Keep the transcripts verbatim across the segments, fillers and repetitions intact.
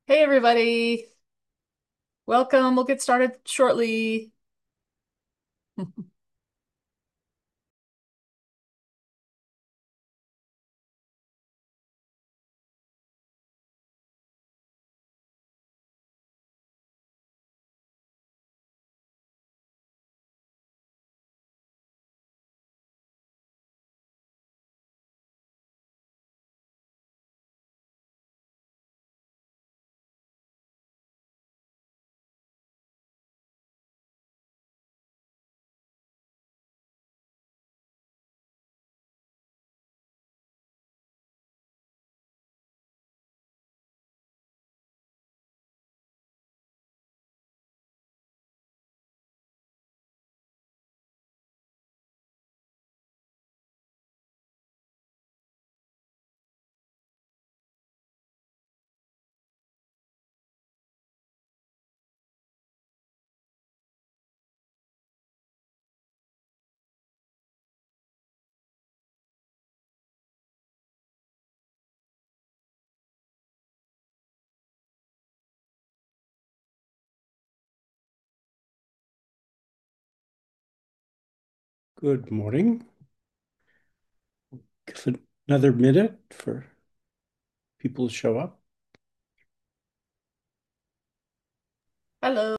Hey everybody, welcome. We'll get started shortly. Good morning. Give it another minute for people to show up. Hello.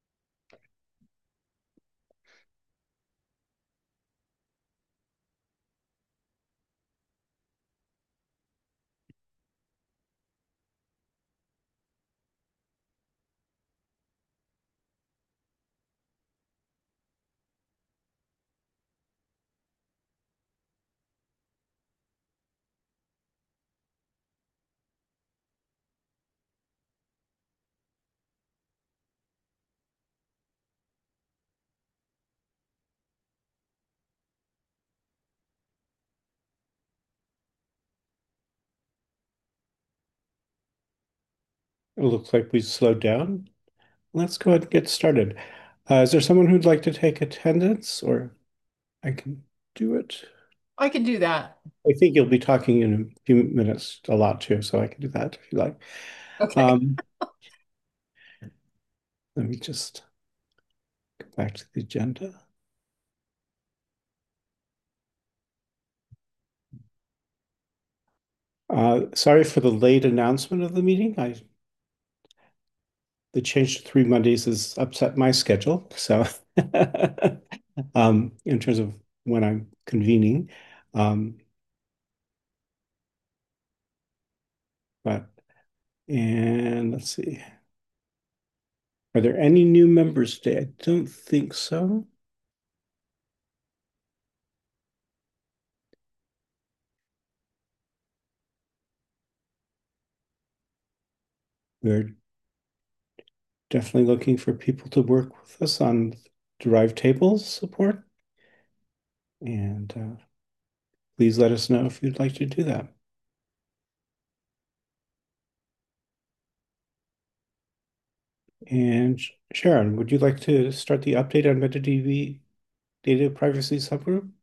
It looks like we slowed down. Let's go ahead and get started. Uh, is there someone who'd like to take attendance, or I can do it? I can do that. I think you'll be talking in a few minutes a lot too, so I can do that if you like. Okay. Um, Let me just go back to the agenda. Uh, sorry for the late announcement of the meeting. I The change to three Mondays has upset my schedule. So, um, in terms of when I'm convening, um, but and let's see, are there any new members today? I don't think so. We're definitely looking for people to work with us on derived tables support, and uh, please let us know if you'd like to do that. And Sharon, would you like to start the update on MetaDB data privacy subgroup?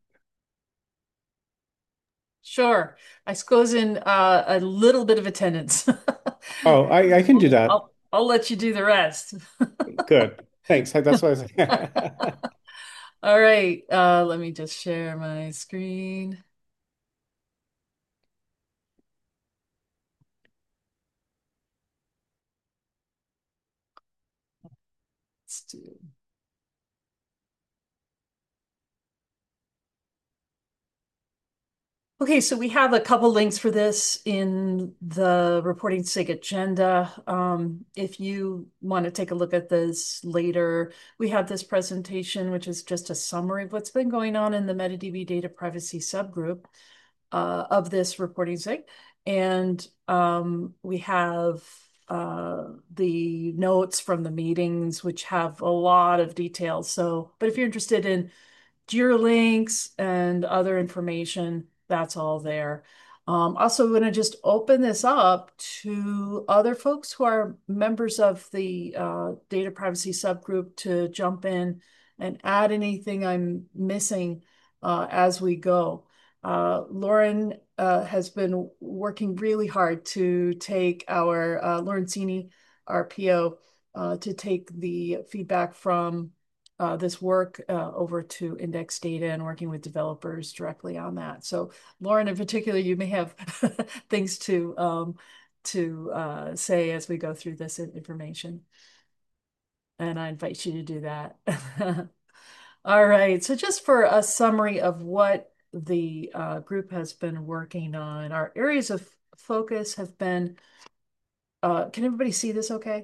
Sure. I squeeze in uh, a little bit of attendance. Oh, I, I can do I'll, that. I'll I'll let you do the rest. Good. Thanks. That's what I was saying. All right. Uh, let me just share my screen. Let's do. Okay, so we have a couple links for this in the reporting SIG agenda. Um, if you want to take a look at this later, we have this presentation, which is just a summary of what's been going on in the MetaDB data privacy subgroup uh, of this reporting SIG. And um, we have uh, the notes from the meetings, which have a lot of details. So, but if you're interested in Jira links and other information, that's all there. Um, also, I'm going to just open this up to other folks who are members of the uh, data privacy subgroup to jump in and add anything I'm missing uh, as we go. Uh, Lauren uh, has been working really hard to take our uh, Lorenzini, our P O, uh, to take the feedback from uh, this work uh, over to Index Data and working with developers directly on that. So, Lauren, in particular, you may have things to um, to uh, say as we go through this information, and I invite you to do that. All right. So just for a summary of what the uh, group has been working on, our areas of focus have been, uh, can everybody see this okay?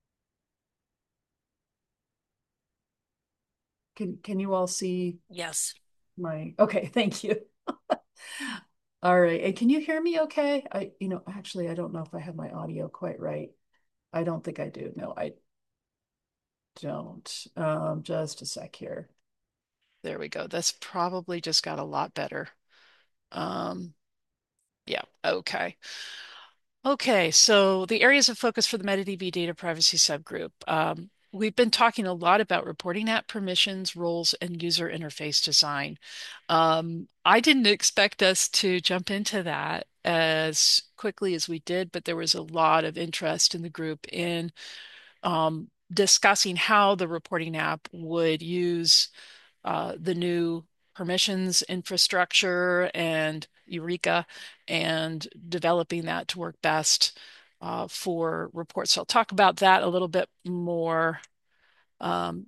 Can can you all see Yes. my, okay, thank you. All right. And can you hear me okay? I, you know, actually, I don't know if I have my audio quite right. I don't think I do. No, I don't. Um, just a sec here. There we go. That's probably just got a lot better. Um, yeah, okay. Okay, so the areas of focus for the MetaDB data privacy subgroup. Um, we've been talking a lot about reporting app permissions, roles, and user interface design. Um, I didn't expect us to jump into that as quickly as we did, but there was a lot of interest in the group in um, discussing how the reporting app would use uh, the new permissions infrastructure and Eureka and developing that to work best uh, for reports. So I'll talk about that a little bit more um,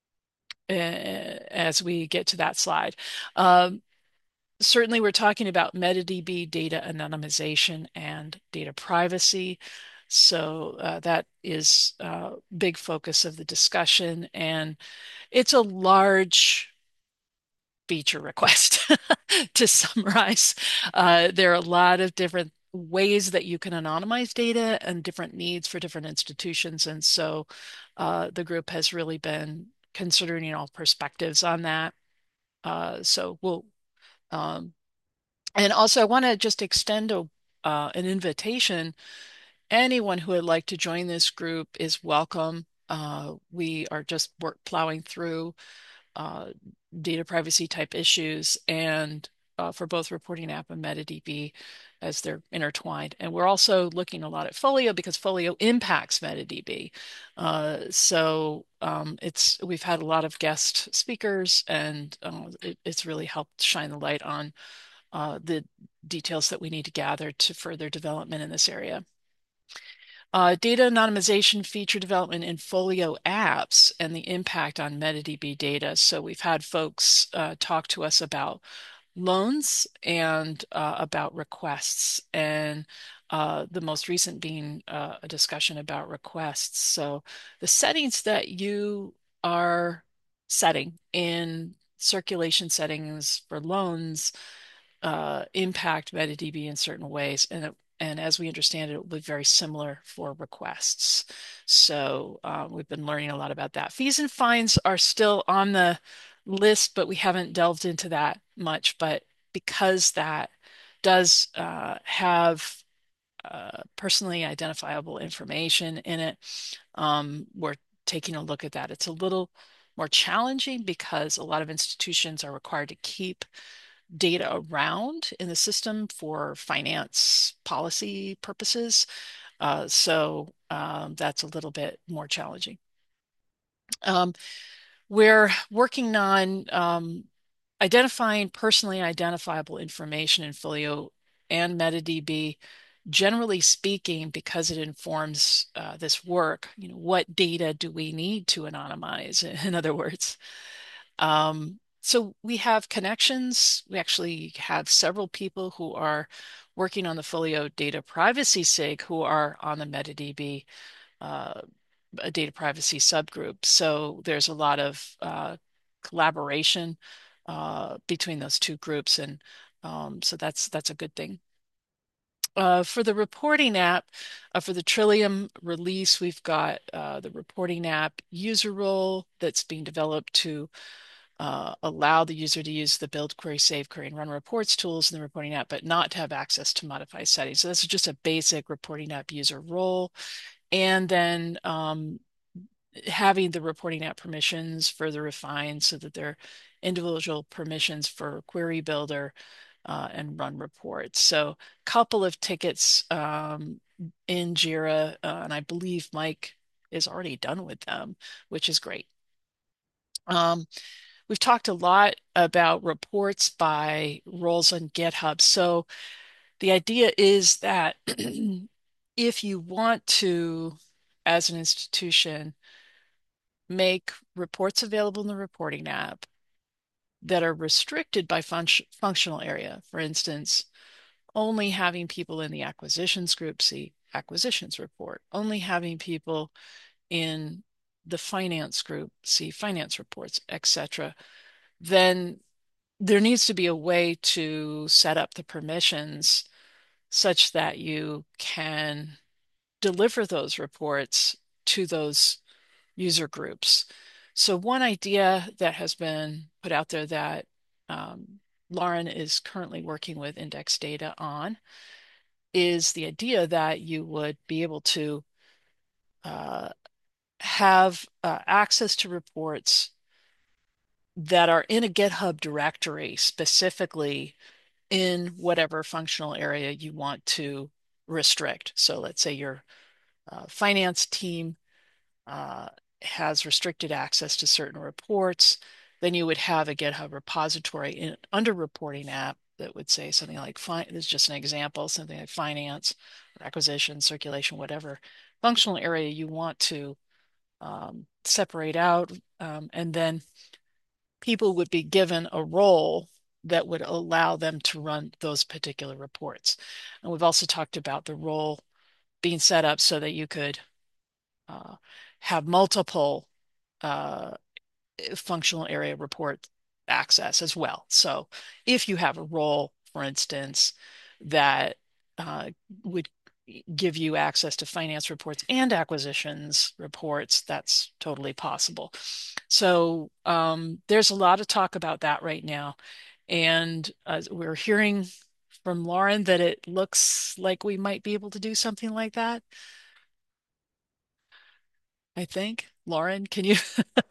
as we get to that slide. Um, certainly, we're talking about MetaDB data anonymization and data privacy. So uh, that is a big focus of the discussion, and it's a large feature request to summarize. Uh, there are a lot of different ways that you can anonymize data and different needs for different institutions. And so uh, the group has really been considering all perspectives on that. Uh, so we'll, um, and also I want to just extend a, uh, an invitation. Anyone who would like to join this group is welcome. Uh, we are just work plowing through uh, data privacy type issues and uh, for both reporting app and MetaDB as they're intertwined. And we're also looking a lot at Folio because Folio impacts MetaDB. Uh, so um, it's we've had a lot of guest speakers, and uh, it, it's really helped shine the light on uh, the details that we need to gather to further development in this area. Uh, data anonymization feature development in Folio apps and the impact on MetaDB data. So we've had folks uh, talk to us about loans and uh, about requests, and uh, the most recent being uh, a discussion about requests. So the settings that you are setting in circulation settings for loans uh, impact MetaDB in certain ways, and it, and as we understand it, it will be very similar for requests. So um, we've been learning a lot about that. Fees and fines are still on the list, but we haven't delved into that much. But because that does uh, have uh, personally identifiable information in it, um, we're taking a look at that. It's a little more challenging because a lot of institutions are required to keep data around in the system for finance policy purposes. Uh, so um, that's a little bit more challenging. Um, we're working on um, identifying personally identifiable information in Folio and MetaDB. Generally speaking, because it informs uh, this work, you know, what data do we need to anonymize? In other words, um, so we have connections. We actually have several people who are working on the Folio data privacy SIG who are on the MetaDB uh, data privacy subgroup. So there's a lot of uh, collaboration uh, between those two groups, and um, so that's that's a good thing. Uh, for the reporting app, uh, for the Trillium release, we've got uh, the reporting app user role that's being developed to uh, allow the user to use the build query, save query, and run reports tools in the reporting app, but not to have access to modify settings. So this is just a basic reporting app user role. And then um, having the reporting app permissions further refined so that they're individual permissions for query builder, uh, and run reports. So a couple of tickets um, in Jira, uh, and I believe Mike is already done with them, which is great. Um, we've talked a lot about reports by roles on GitHub. So the idea is that if you want to, as an institution, make reports available in the reporting app that are restricted by func functional area, for instance, only having people in the acquisitions group see acquisitions report, only having people in the finance group see finance reports, et cetera, then there needs to be a way to set up the permissions such that you can deliver those reports to those user groups. So one idea that has been put out there that um, Lauren is currently working with Index Data on is the idea that you would be able to uh, have uh, access to reports that are in a GitHub directory specifically in whatever functional area you want to restrict. So let's say your uh, finance team uh, has restricted access to certain reports, then you would have a GitHub repository in under reporting app that would say something like, fine, this is just an example, something like finance, or acquisition, circulation, whatever functional area you want to um, separate out. Um, and then people would be given a role that would allow them to run those particular reports. And we've also talked about the role being set up so that you could uh, have multiple uh, functional area report access as well. So if you have a role, for instance, that uh, would give you access to finance reports and acquisitions reports, that's totally possible. So um, there's a lot of talk about that right now. And uh, we're hearing from Lauren that it looks like we might be able to do something like that. I think. Lauren, can you?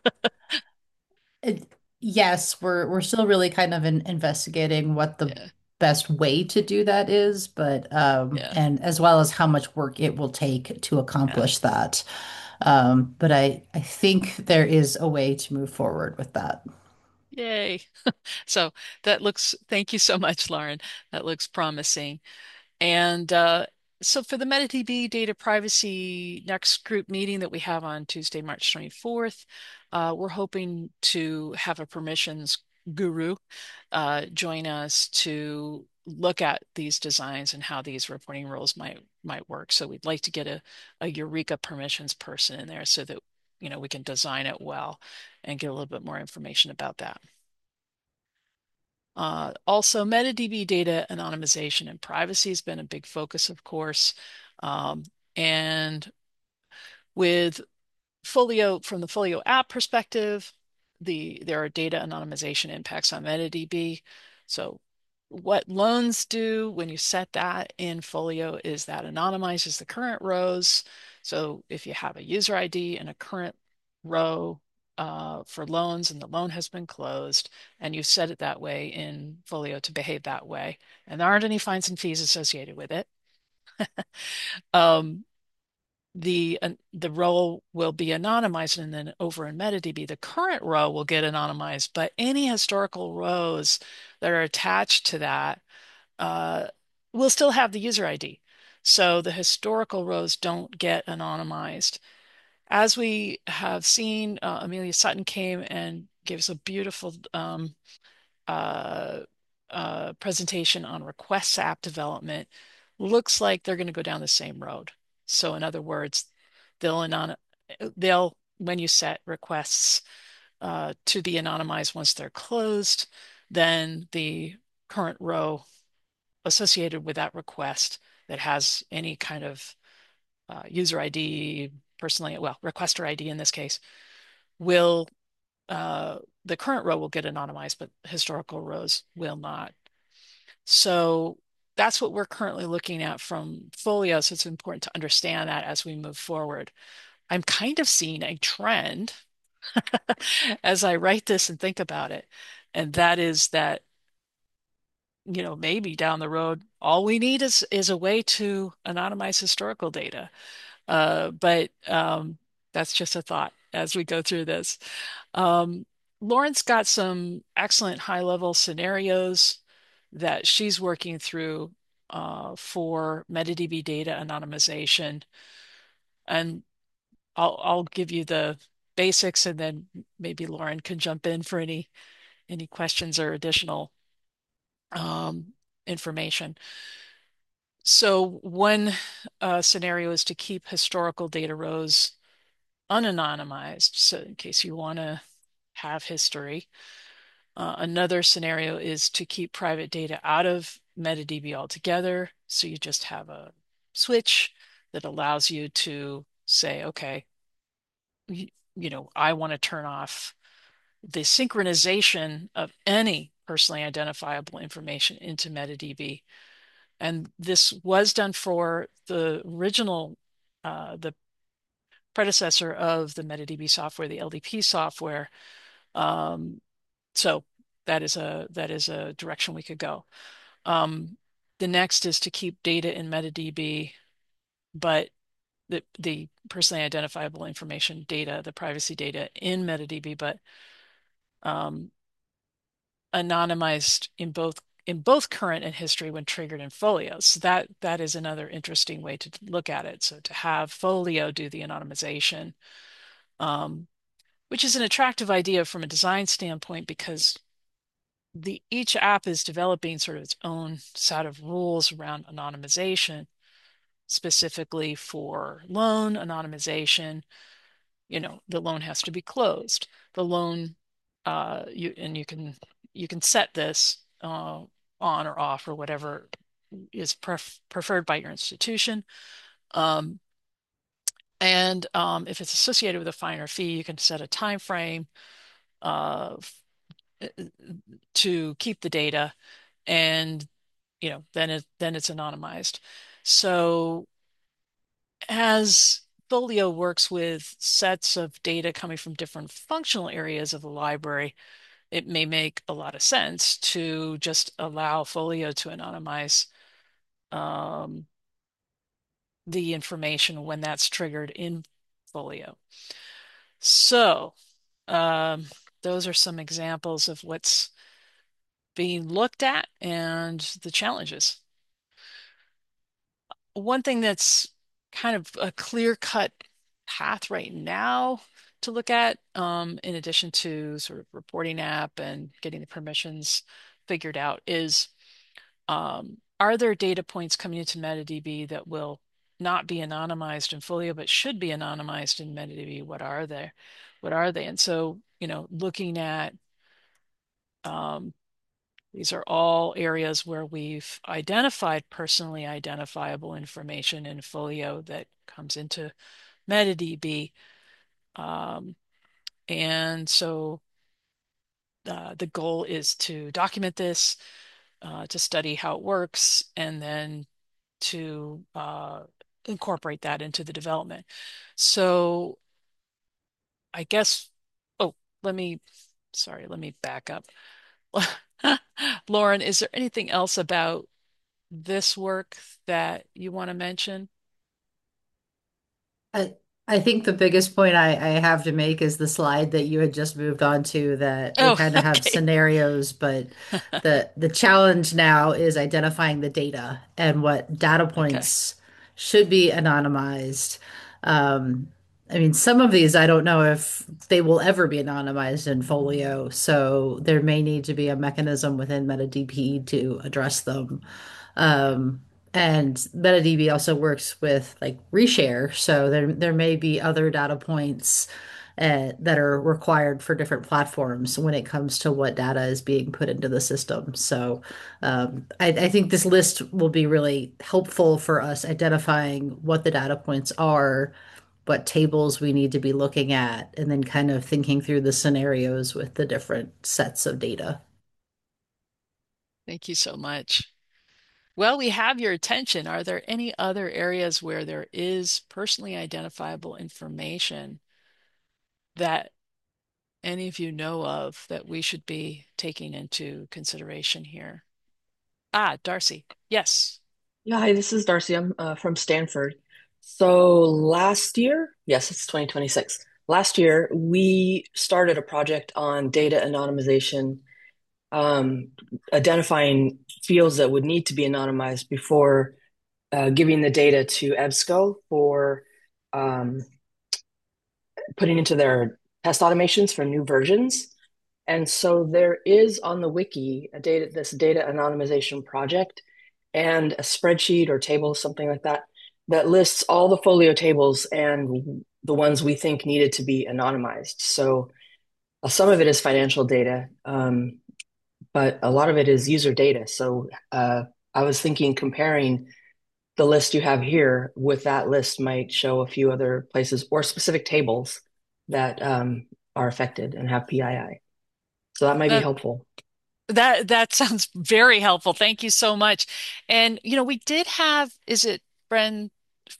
It, yes, we're we're still really kind of in, investigating what the Yeah, best way to do that is, but um, yeah, and as well as how much work it will take to yeah. accomplish that. Um, but I I think there is a way to move forward with that. Yay. So that looks, thank you so much, Lauren. That looks promising. And uh, so for the MetaDB data privacy next group meeting that we have on Tuesday, March twenty-fourth, uh, we're hoping to have a permissions guru uh, join us to look at these designs and how these reporting rules might might work. So we'd like to get a, a Eureka permissions person in there so that you know we can design it well and get a little bit more information about that. Uh, also, MetaDB data anonymization and privacy has been a big focus, of course. Um, and with Folio, from the Folio app perspective, the there are data anonymization impacts on MetaDB. So what loans do when you set that in Folio is that anonymizes the current rows. So if you have a user I D and a current row uh, for loans and the loan has been closed and you set it that way in Folio to behave that way, and there aren't any fines and fees associated with it, um, the uh, the row will be anonymized, and then over in MetaDB, the current row will get anonymized, but any historical rows that are attached to that uh, will still have the user I D. So the historical rows don't get anonymized. As we have seen, uh, Amelia Sutton came and gave us a beautiful um, uh, uh, presentation on requests app development. Looks like they're going to go down the same road. So in other words, they'll anon they'll when you set requests uh, to be anonymized once they're closed, then the current row associated with that request that has any kind of uh, user I D, personally, well, requester I D in this case, will uh, the current row will get anonymized, but historical rows will not. So that's what we're currently looking at from Folio. So it's important to understand that as we move forward. I'm kind of seeing a trend as I write this and think about it, and that is that you know, maybe down the road, all we need is is a way to anonymize historical data. Uh, but um, that's just a thought as we go through this. Um, Lauren's got some excellent high-level scenarios that she's working through uh, for MetaDB data anonymization, and I'll I'll give you the basics, and then maybe Lauren can jump in for any any questions or additional um, information. So one uh, scenario is to keep historical data rows unanonymized, so in case you want to have history. Uh, another scenario is to keep private data out of MetaDB altogether, so you just have a switch that allows you to say, okay, you, you know, I want to turn off the synchronization of any personally identifiable information into MetaDB. And this was done for the original, uh, the predecessor of the MetaDB software, the L D P software. Um, so that is a that is a direction we could go. Um, the next is to keep data in MetaDB, but the the personally identifiable information data, the privacy data in MetaDB, but um, anonymized in both in both current and history when triggered in Folio. So that that is another interesting way to look at it. So to have Folio do the anonymization, um, which is an attractive idea from a design standpoint because the each app is developing sort of its own set of rules around anonymization, specifically for loan anonymization. You know, the loan has to be closed. The loan, uh, you and you can you can set this uh, on or off or whatever is pref preferred by your institution. Um, and um, if it's associated with a fine or fee, you can set a time frame uh, to keep the data, and you know then it then it's anonymized. So as Folio works with sets of data coming from different functional areas of the library, it may make a lot of sense to just allow Folio to anonymize um, the information when that's triggered in Folio. So um, those are some examples of what's being looked at and the challenges. One thing that's kind of a clear-cut path right now to look at, um, in addition to sort of reporting app and getting the permissions figured out, is um, are there data points coming into MetaDB that will not be anonymized in Folio but should be anonymized in MetaDB? What are they? What are they? And so, you know, looking at um, these are all areas where we've identified personally identifiable information in Folio that comes into MetaDB. Um, and so uh, the goal is to document this, uh, to study how it works, and then to uh, incorporate that into the development. So I guess, oh, let me, sorry, let me back up. Lauren, is there anything else about this work that you want to mention? I I think the biggest point I, I have to make is the slide that you had just moved on to, that we Oh, kind of have okay. scenarios, but the the challenge now is identifying the data and what data Okay. points should be anonymized. Um, I mean, some of these I don't know if they will ever be anonymized in Folio, so there may need to be a mechanism within MetaDB to address them. Um, and MetaDB also works with like reshare, so there there may be other data points uh, that are required for different platforms when it comes to what data is being put into the system. So um, I, I think this list will be really helpful for us identifying what the data points are, what tables we need to be looking at, and then kind of thinking through the scenarios with the different sets of data. Thank you so much. Well, we have your attention. Are there any other areas where there is personally identifiable information that any of you know of that we should be taking into consideration here? Ah, Darcy. Yes. Yeah, hi, this is Darcy. I'm uh, from Stanford. So last year, yes, it's twenty twenty-six. Last year, we started a project on data anonymization, um, identifying fields that would need to be anonymized before uh, giving the data to EBSCO for um, putting into their test automations for new versions. And so there is on the wiki a data this data anonymization project and a spreadsheet or table, something like that, that lists all the folio tables and the ones we think needed to be anonymized. So uh, some of it is financial data, um, but a lot of it is user data. So uh, I was thinking comparing the list you have here with that list might show a few other places or specific tables that um, are affected and have P I I. So that might be That helpful. that that sounds very helpful. Thank you so much. And you know, we did have, is it friend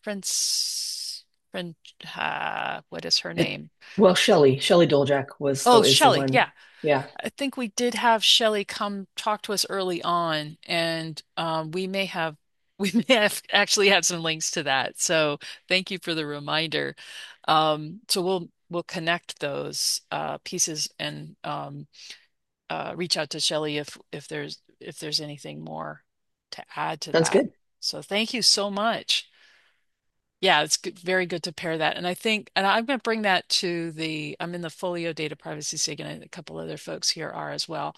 friends friend uh, what is her It, name? well, Shelley, Shelley Doljak was the Oh, is the Shelley. one. Yeah. Yeah, I think we did have Shelley come talk to us early on, and um, we may have we may have actually had some links to that. So thank you for the reminder. Um, so we'll we'll connect those uh, pieces and um, uh, reach out to Shelley if if there's if there's anything more to add to sounds that. good. So thank you so much. Yeah, it's good, very good to pair that. And I think, and I'm going to bring that to the, I'm in the Folio Data Privacy SIG, and a couple other folks here are as well.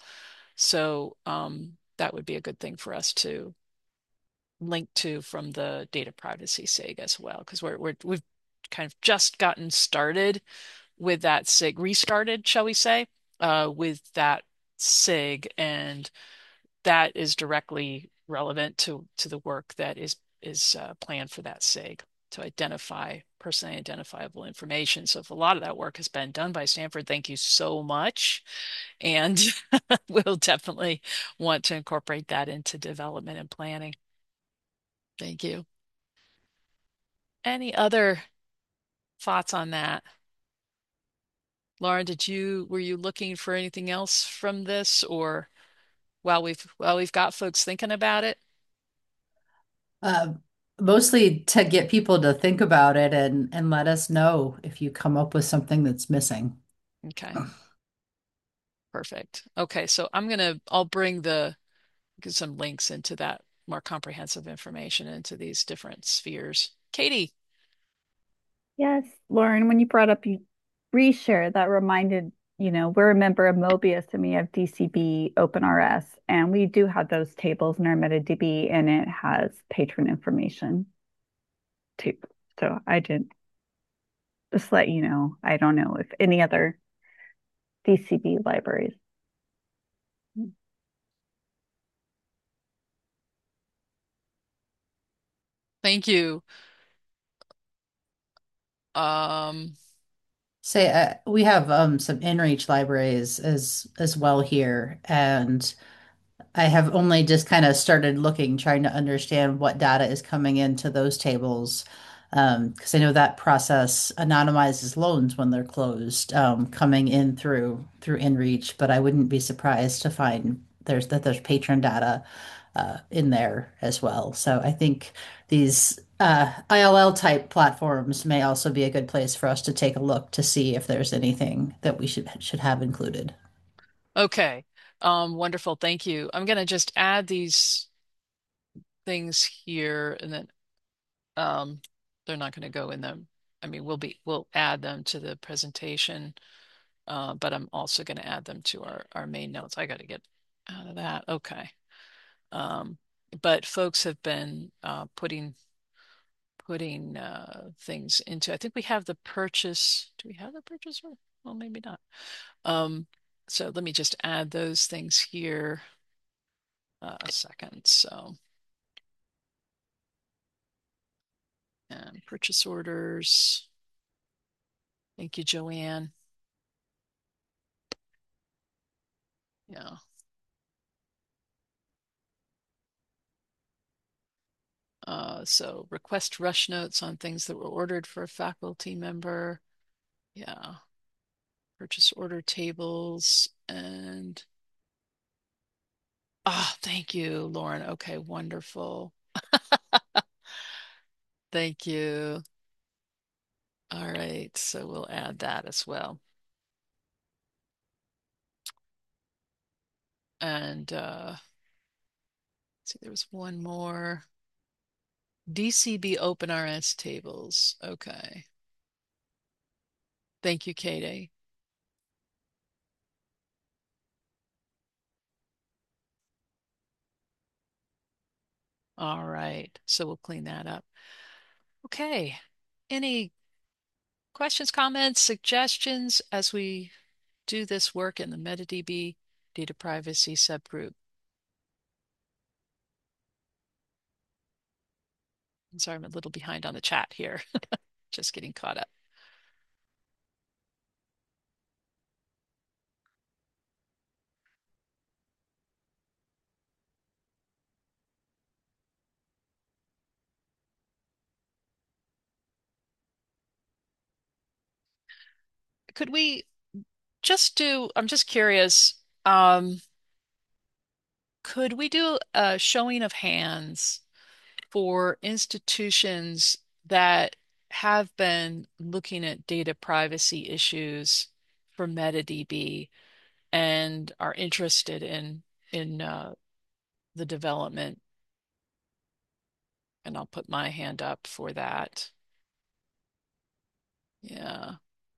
So um, that would be a good thing for us to link to from the data privacy SIG as well, because we're, we're we've kind of just gotten started with that SIG, restarted, shall we say, uh, with that SIG, and that is directly relevant to to the work that is is uh, planned for that SIG to identify personally identifiable information. So if a lot of that work has been done by Stanford, thank you so much. And we'll definitely want to incorporate that into development and planning. Thank you. Any other thoughts on that? Lauren, did you were you looking for anything else from this, or while we've while we've got folks thinking about it? Uh, Mostly to get people to think about it and and let us know if you come up with something that's missing. Okay, perfect. Okay, so I'm gonna I'll bring the get some links into that more comprehensive information into these different spheres. Katie. Yes, Lauren, when you brought up you reshare, that reminded, you know, we're a member of Mobius and we have D C B OpenRS, and we do have those tables in our MetaDB, and it has patron information too. So I did just let you know. I don't know if any other D C B libraries. Thank you. Um, Say, uh, we have um some inReach libraries as as well here, and I have only just kind of started looking, trying to understand what data is coming into those tables. Um, because I know that process anonymizes loans when they're closed, um, coming in through through inReach, but I wouldn't be surprised to find there's that there's patron data uh, in there as well. So I think these uh, I L L type platforms may also be a good place for us to take a look to see if there's anything that we should should have included. okay. Um, wonderful. Thank you. I'm gonna just add these things here, and then um, they're not gonna go in them. I mean, we'll be we'll add them to the presentation, uh, but I'm also gonna add them to our our main notes. I gotta get out of that. Okay. Um, but folks have been uh, putting putting uh, things into. I think we have the purchase. Do we have the purchase? Or- Well, maybe not. Um, so let me just add those things here uh, a second. So, and purchase orders. Thank you, Joanne. Yeah. Uh, so request rush notes on things that were ordered for a faculty member. Yeah. Purchase order tables and Oh, thank you, Lauren. Okay, wonderful. Thank you. All right, so we'll add that as well. And uh, see, there was one more. D C B OpenRS tables. Okay. Thank you, Katie. All right, so we'll clean that up. Okay. Any questions, comments, suggestions as we do this work in the MetaDB data privacy subgroup? I'm sorry, I'm a little behind on the chat here. Just getting caught up. Could we just do, I'm just curious, um, could we do a showing of hands for institutions that have been looking at data privacy issues for MetaDB and are interested in in uh, the development? And I'll put my hand up for that. Yeah.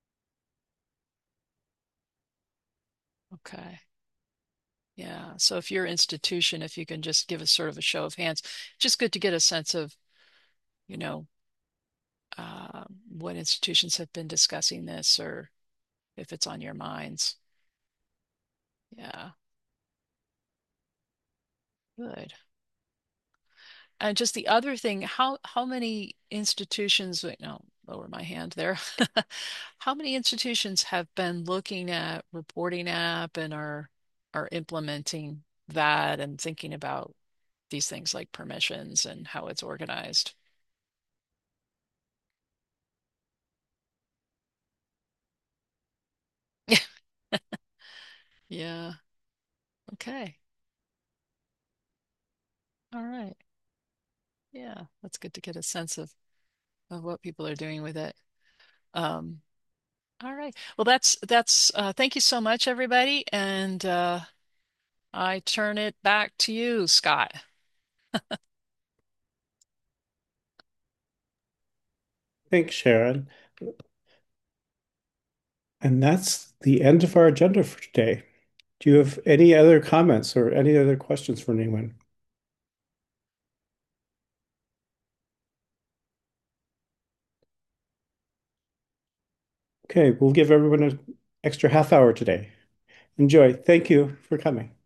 Okay. Yeah. So if your institution, if you can just give us sort of a show of hands, just good to get a sense of, you know, uh, what institutions have been discussing this or if it's on your minds. Yeah. Good. And just the other thing, how how many institutions, wait, no, lower my hand there. How many institutions have been looking at reporting app and are are implementing that and thinking about these things like permissions and how it's organized? Yeah. Okay. All right. Yeah, that's good to get a sense of of what people are doing with it. Um, all right. Well, that's that's uh, thank you so much, everybody, and uh, I turn it back to you, Scott. Thanks, Sharon. And that's the end of our agenda for today. Do you have any other comments or any other questions for anyone? Okay, we'll give everyone an extra half hour today. Enjoy. Thank you for coming.